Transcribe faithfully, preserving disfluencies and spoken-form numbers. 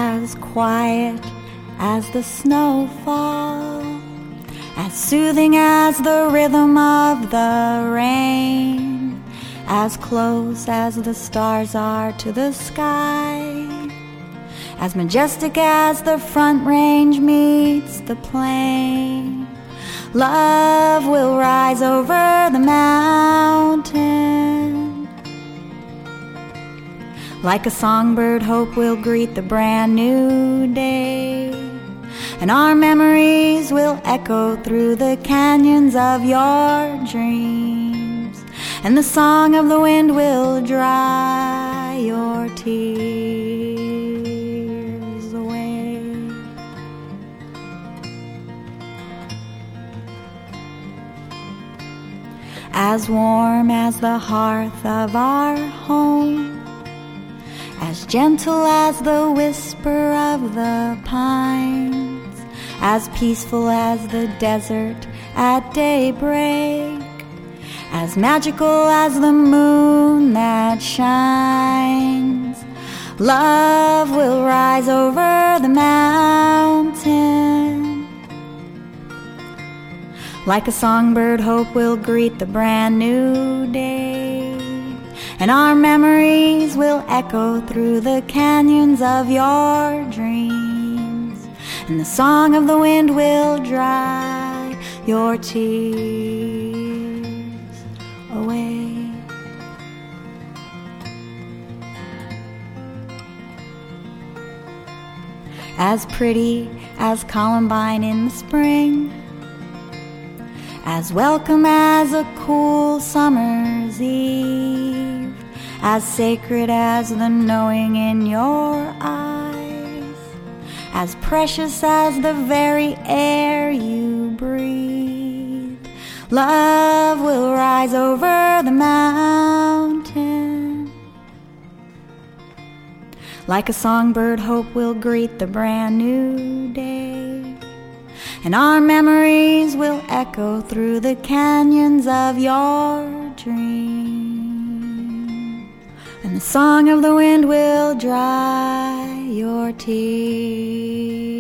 as quiet as the snowfall, as soothing as the rhythm of the rain, as close as the stars are to the sky, as majestic as the front range meets the plain. Love will rise over the mountain. Like a songbird, hope will greet the brand new day, and our memories will echo through the canyons of your dreams, and the song of the wind will dry your tears away. As warm as the hearth of our home, as gentle as the whisper of the pines, as peaceful as the desert at daybreak, as magical as the moon that shines. Love will rise over the mountain. Like a songbird, hope will greet the brand new day, and our memories will echo through the canyons of your dreams, and the song of the wind will dry your tears away. As pretty as Columbine in the spring, as welcome as a cool summer's eve, as sacred as the knowing in your eyes, as precious as the very air you breathe. Love will rise over the mountain. Like a songbird, hope will greet the brand new day, and our memories will echo through the canyons of your dreams, and the song of the wind will dry your tears.